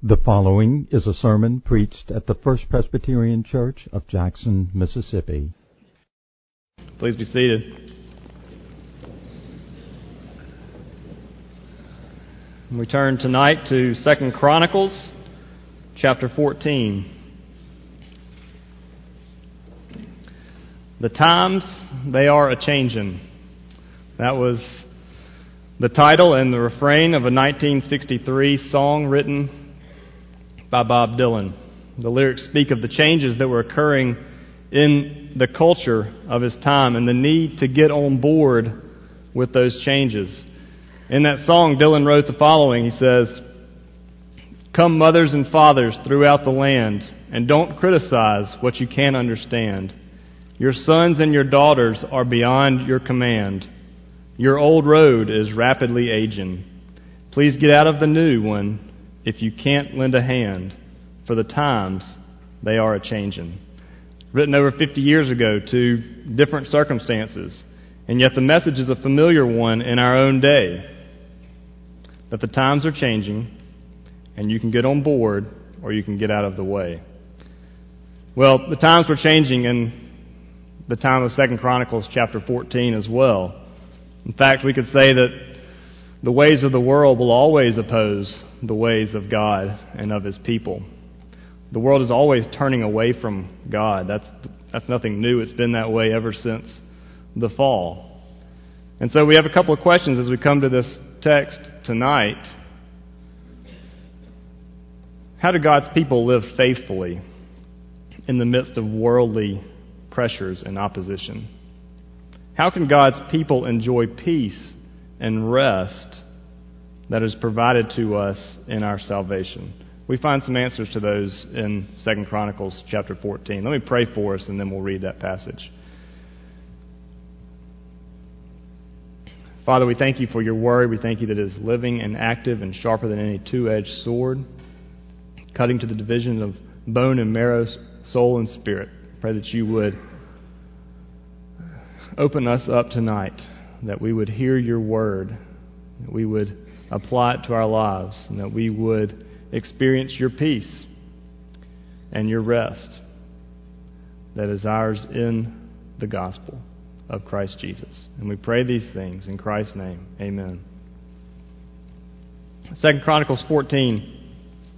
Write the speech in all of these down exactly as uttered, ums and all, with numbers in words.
The following is a sermon preached at the First Presbyterian Church of Jackson, Mississippi. Please be seated. We turn tonight to Second Chronicles, chapter fourteen. The times, they are a-changin'. That was the title and the refrain of a nineteen sixty-three song written by Bob Dylan. The lyrics speak of the changes that were occurring in the culture of his time and the need to get on board with those changes. In that song, Dylan wrote the following. He says, "Come, mothers and fathers throughout the land, and don't criticize what you can't understand. Your sons and your daughters are beyond your command. Your old road is rapidly aging. Please get out of the new one if you can't lend a hand, for the times, they are a-changin'." Written over fifty years ago to different circumstances, and yet the message is a familiar one in our own day, that the times are changing, and you can get on board, or you can get out of the way. Well, the times were changing in the time of Second Chronicles chapter fourteen as well. In fact, we could say that the ways of the world will always oppose the ways of God and of His people. The world is always turning away from God. That's that's nothing new. It's been that way ever since the fall. And so we have a couple of questions as we come to this text tonight. How do God's people live faithfully in the midst of worldly pressures and opposition? How can God's people enjoy peace and rest that is provided to us in our salvation? We find some answers to those in Second Chronicles chapter fourteen. Let me pray for us, and then we'll read that passage. Father, we thank you for your word. We thank you that it is living and active and sharper than any two-edged sword, cutting to the division of bone and marrow, soul and spirit. Pray that you would open us up tonight, that we would hear your word, that we would apply it to our lives, and that we would experience your peace and your rest that is ours in the gospel of Christ Jesus. And we pray these things in Christ's name. Amen. Second Chronicles fourteen.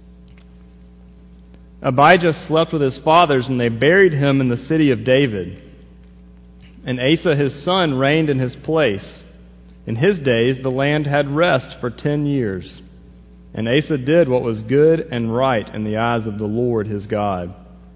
Abijah slept with his fathers, and they buried him in the city of David. And Asa his son reigned in his place. In his days the land had rest for ten years. And Asa did what was good and right in the eyes of the Lord his God.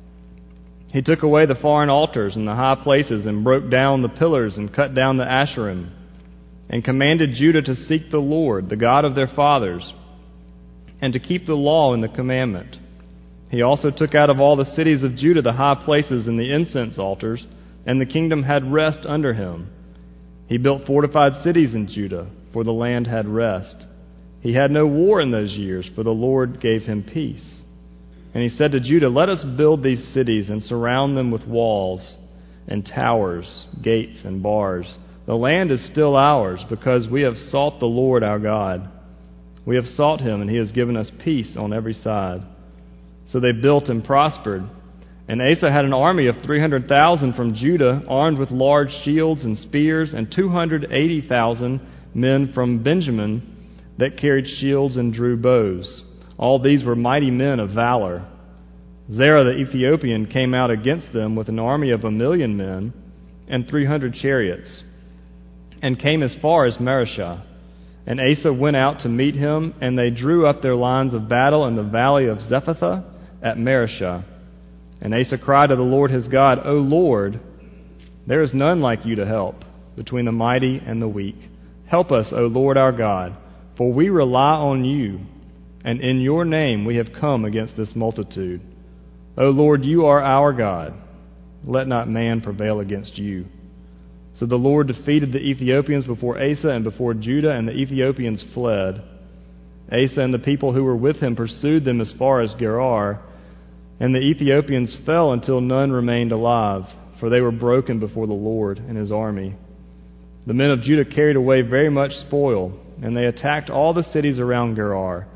He took away the foreign altars and the high places, and broke down the pillars and cut down the Asherim, and commanded Judah to seek the Lord, the God of their fathers, and to keep the law and the commandment. He also took out of all the cities of Judah the high places and the incense altars, and the kingdom had rest under him. He built fortified cities in Judah, for the land had rest. He had no war in those years, for the Lord gave him peace. And he said to Judah, "Let us build these cities and surround them with walls and towers, gates and bars. The land is still ours, because we have sought the Lord our God. We have sought him, and he has given us peace on every side." So they built and prospered. And Asa had an army of three hundred thousand from Judah, armed with large shields and spears, and two hundred eighty thousand men from Benjamin that carried shields and drew bows. All these were mighty men of valor. Zerah the Ethiopian came out against them with an army of a million men and three hundred chariots, and came as far as Mareshah. And Asa went out to meet him, and they drew up their lines of battle in the valley of Zephathah at Mareshah. And Asa cried to the Lord his God, "O Lord, there is none like you to help between the mighty and the weak. Help us, O Lord our God, for we rely on you, and in your name we have come against this multitude. O Lord, you are our God. Let not man prevail against you." So the Lord defeated the Ethiopians before Asa and before Judah, and the Ethiopians fled. Asa and the people who were with him pursued them as far as Gerar, and the Ethiopians fell until none remained alive, for they were broken before the Lord and his army. The men of Judah carried away very much spoil, and they attacked all the cities around Gerar.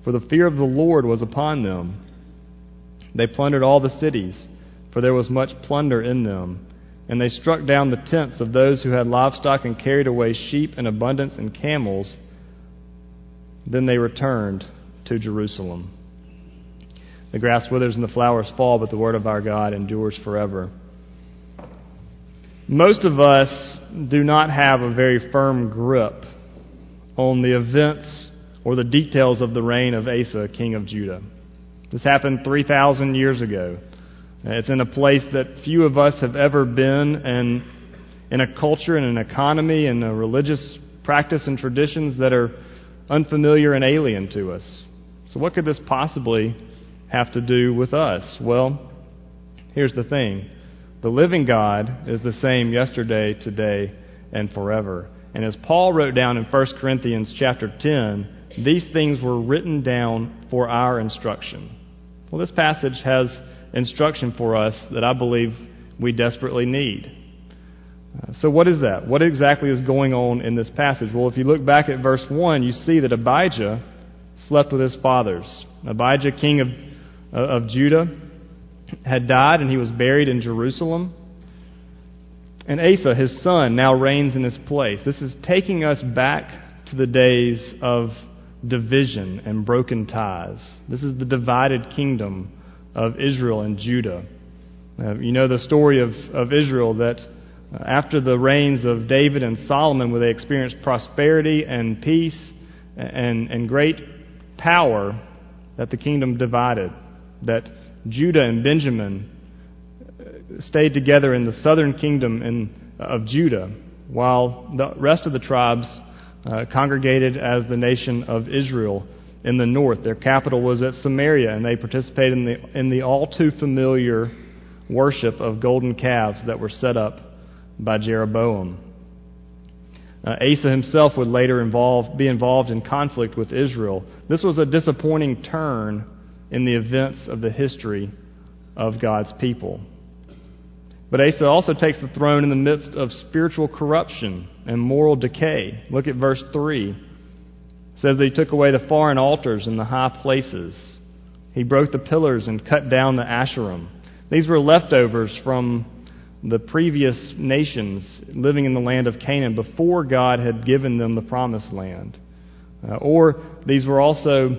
for the fear of the Lord was upon them. They plundered all the cities, for there was much plunder in them. And they struck down the tents of those who had livestock and carried away sheep in abundance and camels. Then they returned to Jerusalem. The grass withers and the flowers fall, but the word of our God endures forever. Most of us do not have a very firm grip on the events or the details of the reign of Asa, king of Judah. This happened three thousand years ago. It's in a place that few of us have ever been, and in a culture and an economy and a religious practice and traditions that are unfamiliar and alien to us. So what could this possibly have to do with us? Well, here's the thing. The living God is the same yesterday, today, and forever. And as Paul wrote down in First Corinthians chapter ten, these things were written down for our instruction. Well, this passage has instruction for us that I believe we desperately need. Uh, so what is that? What exactly is going on in this passage? Well, if you look back at verse one, you see that Abijah slept with his fathers. Abijah, king of, uh, of Judah, had died and he was buried in Jerusalem. And Asa, his son, now reigns in his place. This is taking us back to the days of division and broken ties. This is the divided kingdom of Israel and Judah. Uh, you know the story of, of Israel, that uh, after the reigns of David and Solomon, where they experienced prosperity and peace and, and great power, that the kingdom divided, that Judah and Benjamin stayed together in the southern kingdom in, of Judah, while the rest of the tribes uh, congregated as the nation of Israel in the north. Their capital was at Samaria, and they participated in the, in the all too familiar worship of golden calves that were set up by Jeroboam. Uh, Asa himself would later involve, be involved in conflict with Israel. This was a disappointing turn in the events of the history of God's people. But Asa also takes the throne in the midst of spiritual corruption and moral decay. Look at verse three. It says that he took away the foreign altars and the high places. He broke the pillars and cut down the Asherim. These were leftovers from the previous nations living in the land of Canaan before God had given them the promised land. Uh, or these were also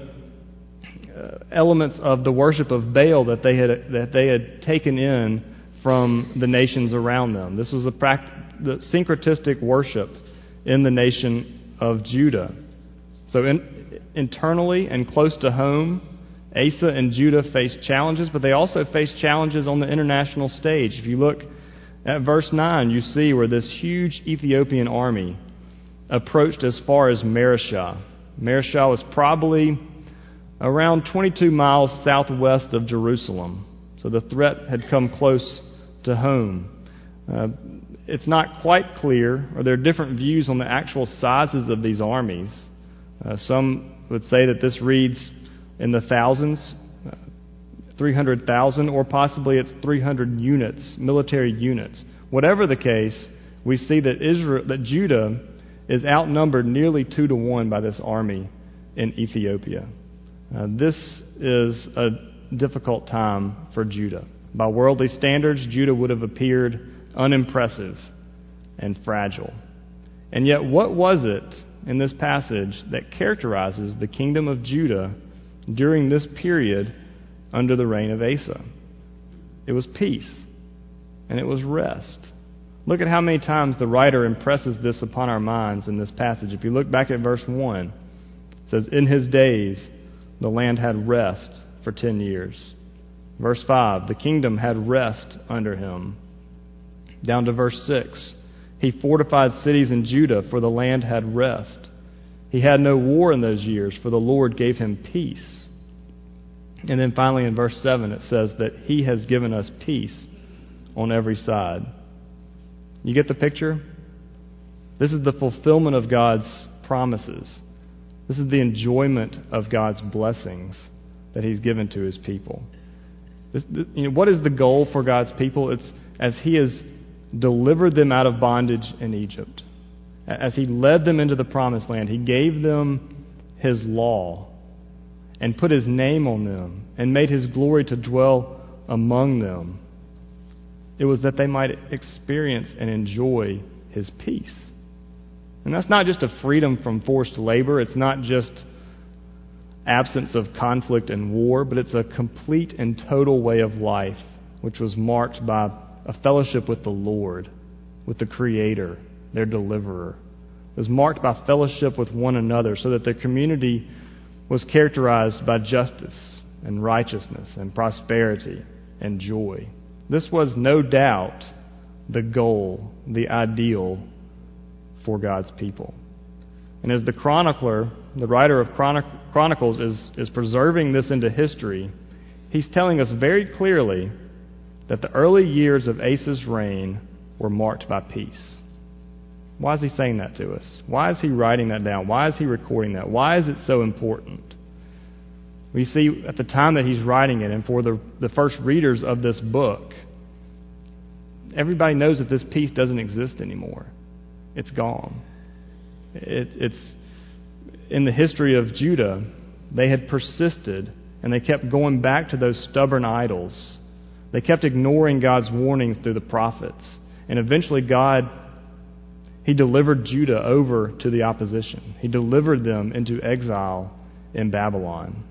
uh, elements of the worship of Baal that they had that they had taken in from the nations around them. This was a pract- the syncretistic worship in the nation of Judah. So in, internally and close to home, Asa and Judah faced challenges, but they also faced challenges on the international stage. If you look at verse nine, you see where this huge Ethiopian army approached as far as Marishah. Marishah was probably around twenty-two miles southwest of Jerusalem. So the threat had come close to home. Uh, it's not quite clear, or there are different views on the actual sizes of these armies. Uh, some would say that this reads in the thousands, uh, three hundred thousand, or possibly it's three hundred units, military units. Whatever the case, we see that Israel, that Judah is outnumbered nearly two to one by this army in Ethiopia. Uh, this is a difficult time for Judah. By worldly standards, Judah would have appeared unimpressive and fragile. And yet, what was it in this passage that characterizes the kingdom of Judah during this period under the reign of Asa? It was peace, and it was rest. Look at how many times the writer impresses this upon our minds in this passage. If you look back at verse one, it says, "In his days the land had rest for ten years. Verse five, the kingdom had rest under him. Down to verse six, he fortified cities in Judah, for the land had rest. He had no war in those years, for the Lord gave him peace. And then finally in verse seven it says that he has given us peace on every side. You get the picture? This is the fulfillment of God's promises. This is the enjoyment of God's blessings that he's given to his people. This, you know, what is the goal for God's people? It's as he has delivered them out of bondage in Egypt. As he led them into the promised land, he gave them his law. and put his name on them and made his glory to dwell among them. It was that they might experience and enjoy his peace. And that's not just a freedom from forced labor. It's not just absence of conflict and war, but it's a complete and total way of life, which was marked by a fellowship with the Lord, with the Creator, their deliverer. It was marked by fellowship with one another, so that their community was characterized by justice and righteousness and prosperity and joy. This was no doubt the goal, the ideal for God's people. And as the chronicler, the writer of Chronic- Chronicles is, is preserving this into history, he's telling us very clearly that the early years of Asa's reign were marked by peace. Why is he saying that to us? Why is he writing that down? Why is he recording that? Why is it so important? We see at the time that he's writing it, and for the, the first readers of this book, everybody knows that this peace doesn't exist anymore. It's gone. It, it's in the history of Judah, they had persisted, and they kept going back to those stubborn idols. They kept ignoring God's warnings through the prophets. And eventually God, He delivered Judah over to the opposition. He delivered them into exile in Babylon.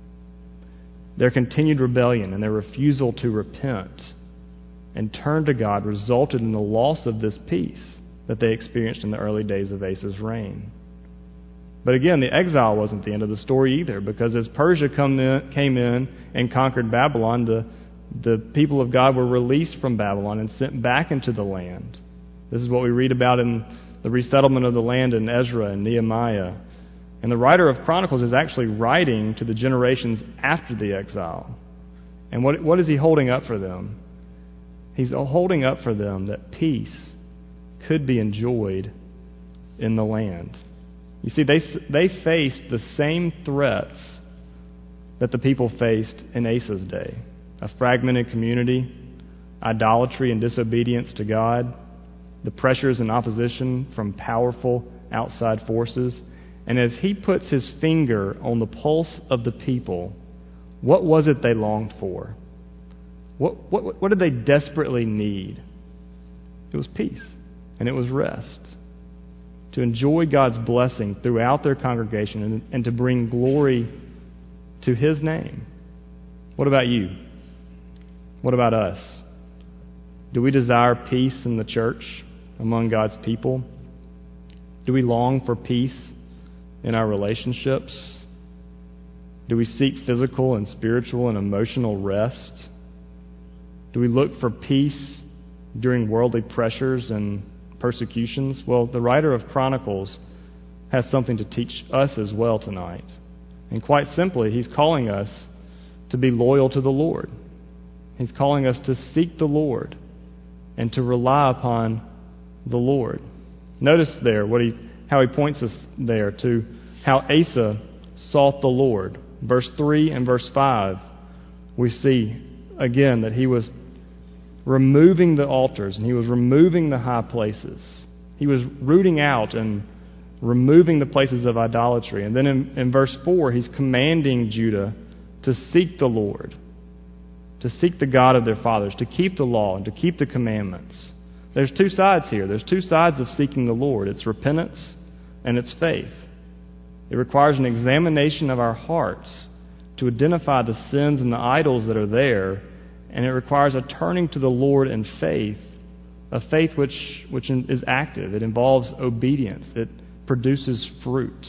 Their continued rebellion and their refusal to repent and turn to God resulted in the loss of this peace that they experienced in the early days of Asa's reign. But again, the exile wasn't the end of the story either, because as Persia come in, came in and conquered Babylon, the, the people of God were released from Babylon and sent back into the land. This is what we read about in the resettlement of the land in Ezra and Nehemiah. And the writer of Chronicles is actually writing to the generations after the exile. And what, what is he holding up for them? He's holding up for them that peace could be enjoyed in the land. You see, they, they faced the same threats that the people faced in Asa's day. A fragmented community, idolatry and disobedience to God, the pressures and opposition from powerful outside forces. And as he puts his finger on the pulse of the people, what was it they longed for? What, what, what did they desperately need? It was peace, and it was rest. To enjoy God's blessing throughout their congregation and, and to bring glory to His name. What about you? What about us? Do we desire peace in the church among God's people? Do we long for peace in our relationships? Do we seek physical and spiritual and emotional rest? Do we look for peace during worldly pressures and persecutions? Well, the writer of Chronicles has something to teach us as well tonight. And quite simply, he's calling us to be loyal to the Lord. He's calling us to seek the Lord and to rely upon the Lord. Notice there what he how he points us there to how Asa sought the Lord. Verse three and verse five, we see again that he was removing the altars and he was removing the high places. He was rooting out and removing the places of idolatry. And then in, in verse four, he's commanding Judah to seek the Lord, to seek the God of their fathers, to keep the law and to keep the commandments. There's two sides here. There's two sides of seeking the Lord. It's repentance and it's faith. It requires an examination of our hearts to identify the sins and the idols that are there, and it requires a turning to the Lord in faith, a faith which, which is active. It involves obedience. It produces fruit.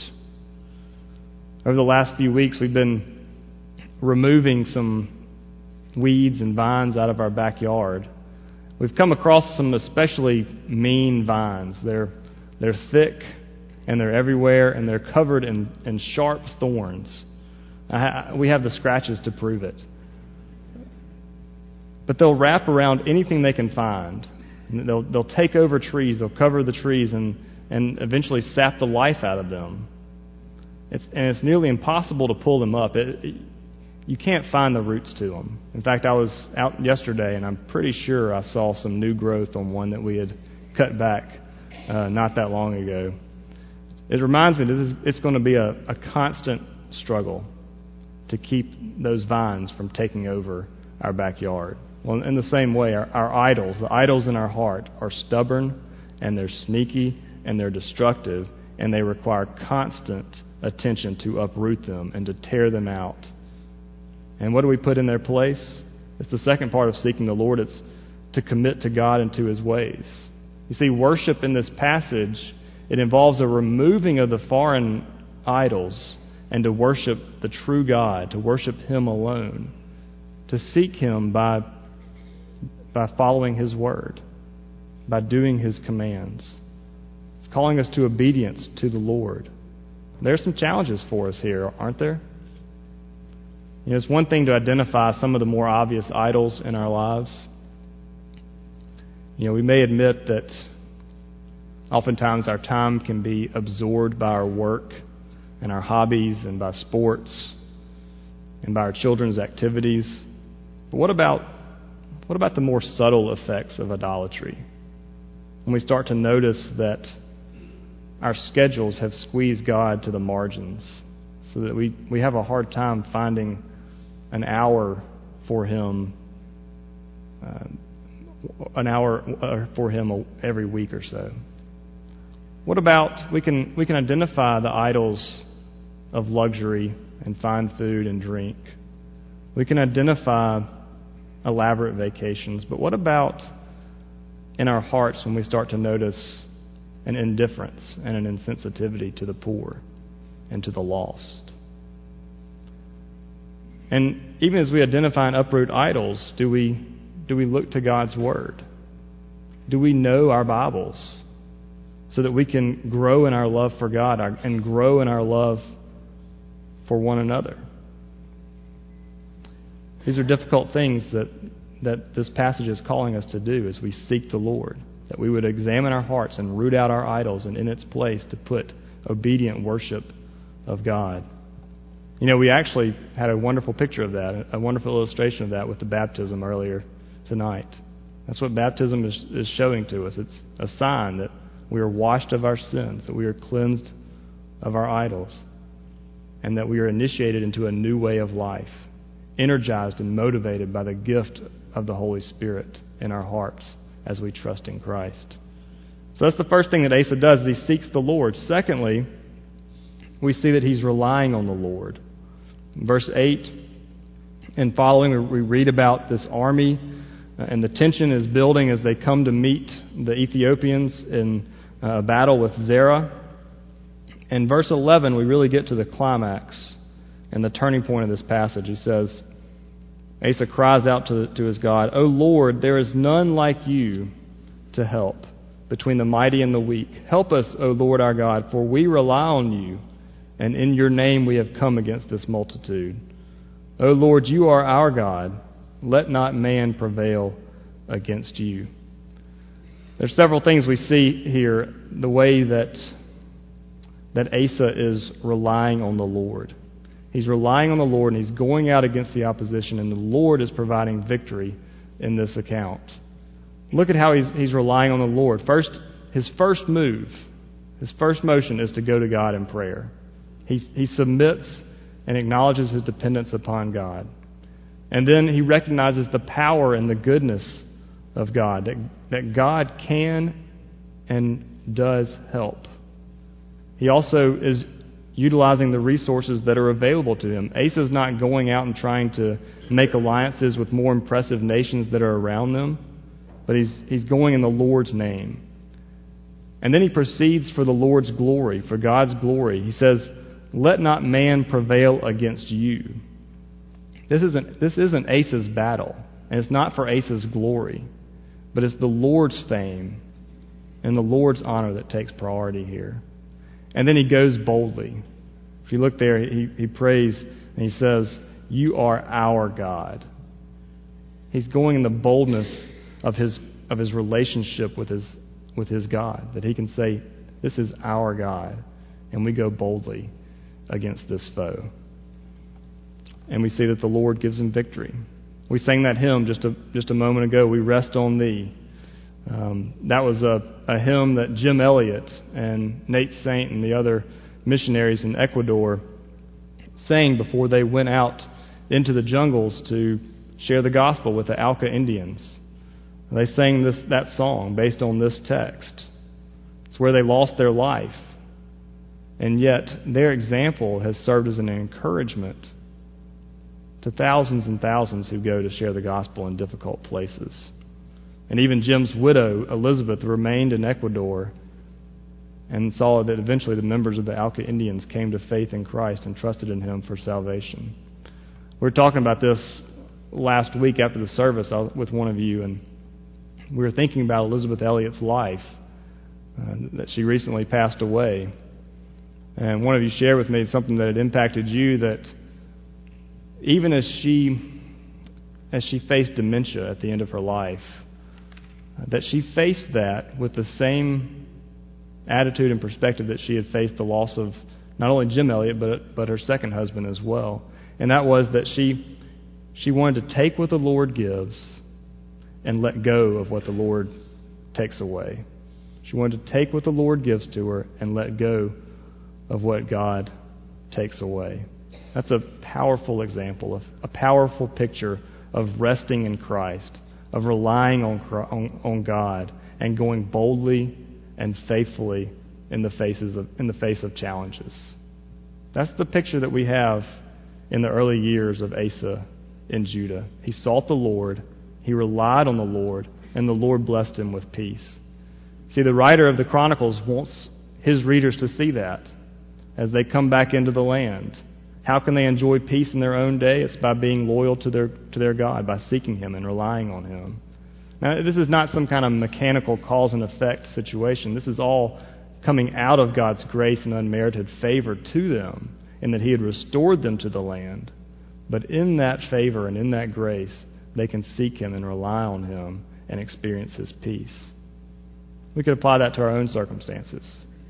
Over the last few weeks, we've been removing some weeds and vines out of our backyard. We've come across some especially mean vines. They're, they're thick, and they're everywhere, and they're covered in, in sharp thorns. I ha- we have the scratches to prove it. But they'll wrap around anything they can find. They'll, they'll take over trees, they'll cover the trees, and, and eventually sap the life out of them. It's, and it's nearly impossible to pull them up. It, it, you can't find the roots to them. In fact, I was out yesterday, and I'm pretty sure I saw some new growth on one that we had cut back uh, not that long ago. It reminds me that this is, it's going to be a, a constant struggle to keep those vines from taking over our backyard. Well, in the same way, our, our idols, the idols in our heart, are stubborn, and they're sneaky, and they're destructive, and they require constant attention to uproot them and to tear them out. And what do we put in their place? It's the second part of seeking the Lord. It's to commit to God and to His ways. You see, worship in this passage, it involves a removing of the foreign idols and to worship the true God, to worship Him alone, to seek Him by, by following His word, by doing His commands. It's calling us to obedience to the Lord. There are some challenges for us here, aren't there? You know, it's one thing to identify some of the more obvious idols in our lives. You know, we may admit that oftentimes our time can be absorbed by our work and our hobbies and by sports and by our children's activities. But what about what about the more subtle effects of idolatry? When we start to notice that our schedules have squeezed God to the margins so that we, we have a hard time finding an hour for Him uh, an hour for Him every week or so. What about we can we can identify the idols of luxury and fine food and drink. We can identify elaborate vacations, but what about in our hearts when we start to notice an indifference and an insensitivity to the poor and to the lost? And even as we identify and uproot idols, do we do we look to God's Word? Do we know our Bibles so that we can grow in our love for God and grow in our love for one another? These are difficult things that, that this passage is calling us to do as we seek the Lord, that we would examine our hearts and root out our idols and in its place to put obedient worship of God. You know, we actually had a wonderful picture of that, a wonderful illustration of that with the baptism earlier tonight. That's what baptism is, is showing to us. It's a sign that we are washed of our sins, that we are cleansed of our idols, and that we are initiated into a new way of life, energized and motivated by the gift of the Holy Spirit in our hearts as we trust in Christ. So that's the first thing that Asa does, is he seeks the Lord. Secondly, we see that he's relying on the Lord. In verse eight and following, we read about this army, uh, and the tension is building as they come to meet the Ethiopians in a battle with Zerah. In verse eleven, we really get to the climax and the turning point of this passage. He says, Asa cries out to, to his God, "O Lord, there is none like you to help between the mighty and the weak. Help us, O Lord our God, for we rely on you, and in your name we have come against this multitude. O Lord, you are our God. Let not man prevail against you." There's several things we see here, the way that that Asa is relying on the Lord. He's relying on the Lord, and he's going out against the opposition, and the Lord is providing victory in this account. Look at how he's, he's relying on the Lord. First, his first move, his first motion is to go to God in prayer. He, he submits and acknowledges his dependence upon God. And then he recognizes the power and the goodness of God, that, that God can and does help. He also is utilizing the resources that are available to him. Asa is not going out and trying to make alliances with more impressive nations that are around them, but he's, he's going in the Lord's name. And then he proceeds for the Lord's glory, for God's glory. He says, "Let not man prevail against you." This isn't, this isn't Asa's battle, and it's not for Asa's glory, but it's the Lord's fame and the Lord's honor that takes priority here. And then he goes boldly. If you look there, he, he prays and he says, "You are our God." He's going in the boldness of his of his relationship with his with his God, that he can say, "This is our God," and we go boldly against this foe. And we see that the Lord gives him victory. We sang that hymn just a just a moment ago. "We rest on thee." Um, that was a, a hymn that Jim Elliott and Nate Saint and the other missionaries in Ecuador sang before they went out into the jungles to share the gospel with the Auca Indians. They sang this that song based on this text. It's where they lost their life. And yet, their example has served as an encouragement to thousands and thousands who go to share the gospel in difficult places. And even Jim's widow, Elizabeth, remained in Ecuador and saw that eventually the members of the Auca Indians came to faith in Christ and trusted in Him for salvation. We were talking about this last week after the service with one of you, and we were thinking about Elizabeth Elliot's life, uh, that she recently passed away. And one of you shared with me something that had impacted you, that even as she as she faced dementia at the end of her life, that she faced that with the same attitude and perspective that she had faced the loss of not only Jim Elliot, but but her second husband as well. And that was that she she wanted to take what the Lord gives and let go of what the Lord takes away. She wanted to take what the Lord gives to her and let go of what God takes away. That's a powerful example, of a powerful picture of resting in Christ, of relying on, on, on God and going boldly and faithfully in the faces of in the face of challenges. That's the picture that we have in the early years of Asa in Judah. He sought the Lord, he relied on the Lord, and the Lord blessed him with peace. See, the writer of the Chronicles wants his readers to see that as they come back into the land. How can they enjoy peace in their own day? It's by being loyal to their to their God, by seeking Him and relying on Him. Now, this is not some kind of mechanical cause and effect situation. This is all coming out of God's grace and unmerited favor to them, in that He had restored them to the land. But in that favor and in that grace, they can seek Him and rely on Him and experience His peace. We could apply that to our own circumstances.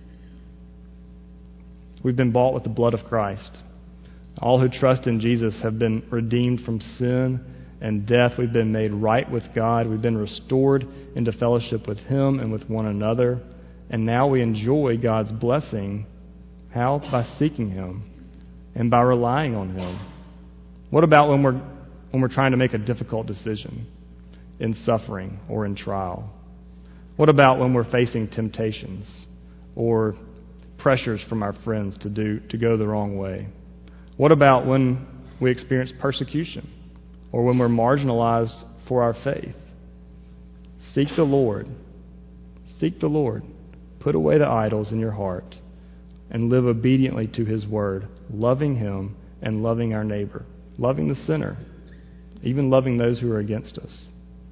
We've been bought with the blood of Christ. All who trust in Jesus have been redeemed from sin and death. We've been made right with God. We've been restored into fellowship with Him and with one another. And now we enjoy God's blessing. How? By seeking Him and by relying on Him. What about when we're when we're trying to make a difficult decision in suffering or in trial? What about when we're facing temptations or pressures from our friends to do to go the wrong way? What about when we experience persecution or when we're marginalized for our faith? Seek the Lord. Seek the Lord. Put away the idols in your heart and live obediently to His word, loving Him and loving our neighbor, loving the sinner, even loving those who are against us,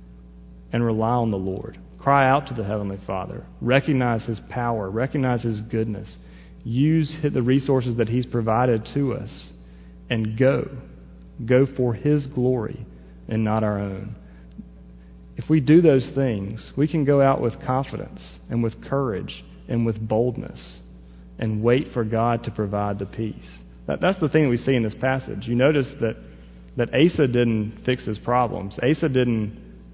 and rely on the Lord. Cry out to the Heavenly Father. Recognize His power. Recognize His goodness. Use the resources that He's provided to us and go. Go for His glory and not our own. If we do those things, we can go out with confidence and with courage and with boldness and wait for God to provide the peace. That, that's the thing that we see in this passage. You notice that, that Asa didn't fix his problems. Asa didn't,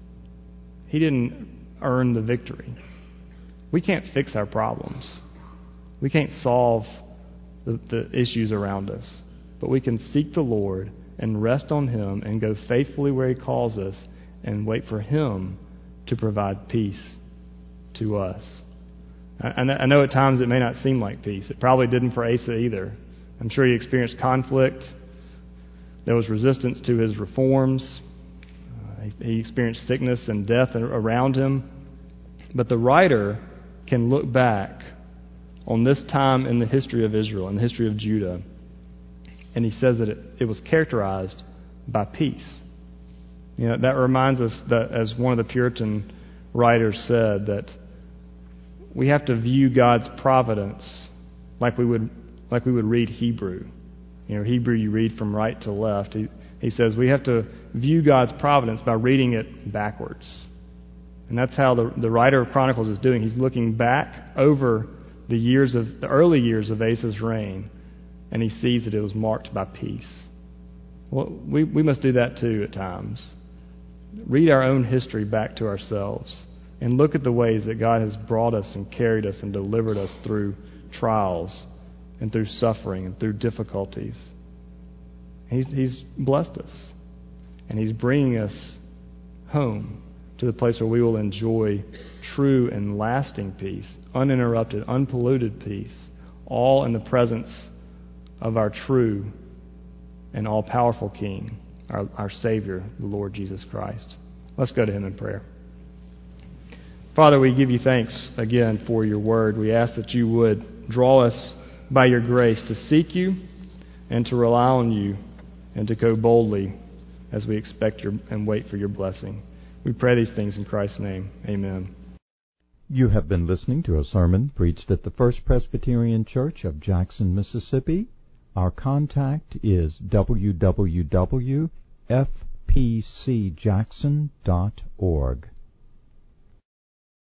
he didn't earn the victory. We can't fix our problems. We can't solve the, the issues around us. But we can seek the Lord and rest on Him and go faithfully where He calls us and wait for Him to provide peace to us. I, I know at times it may not seem like peace. It probably didn't for Asa either. I'm sure he experienced conflict. There was resistance to his reforms. Uh, he, he experienced sickness and death around him. But the writer can look back on this time in the history of Israel, in the history of Judah, and he says that it, it was characterized by peace. You know, that reminds us that, as one of the Puritan writers said, that we have to view God's providence like we would like we would read Hebrew. You know, Hebrew you read from right to left. He, he says we have to view God's providence by reading it backwards. And that's how the, the writer of Chronicles is doing. He's looking back over the years of the early years of Asa's reign, and he sees that it was marked by peace. Well, we, we must do that too at times. Read our own history back to ourselves and look at the ways that God has brought us and carried us and delivered us through trials and through suffering and through difficulties. He's, he's blessed us. And He's bringing us home to the place where we will enjoy true and lasting peace, uninterrupted, unpolluted peace, all in the presence of our true and all-powerful King, our, our Savior, the Lord Jesus Christ. Let's go to Him in prayer. Father, we give You thanks again for Your word. We ask that You would draw us by Your grace to seek You and to rely on You and to go boldly as we expect your and wait for Your blessing. We pray these things in Christ's name. Amen. You have been listening to a sermon preached at the First Presbyterian Church of Jackson, Mississippi. Our contact is w w w dot f p c jackson dot org.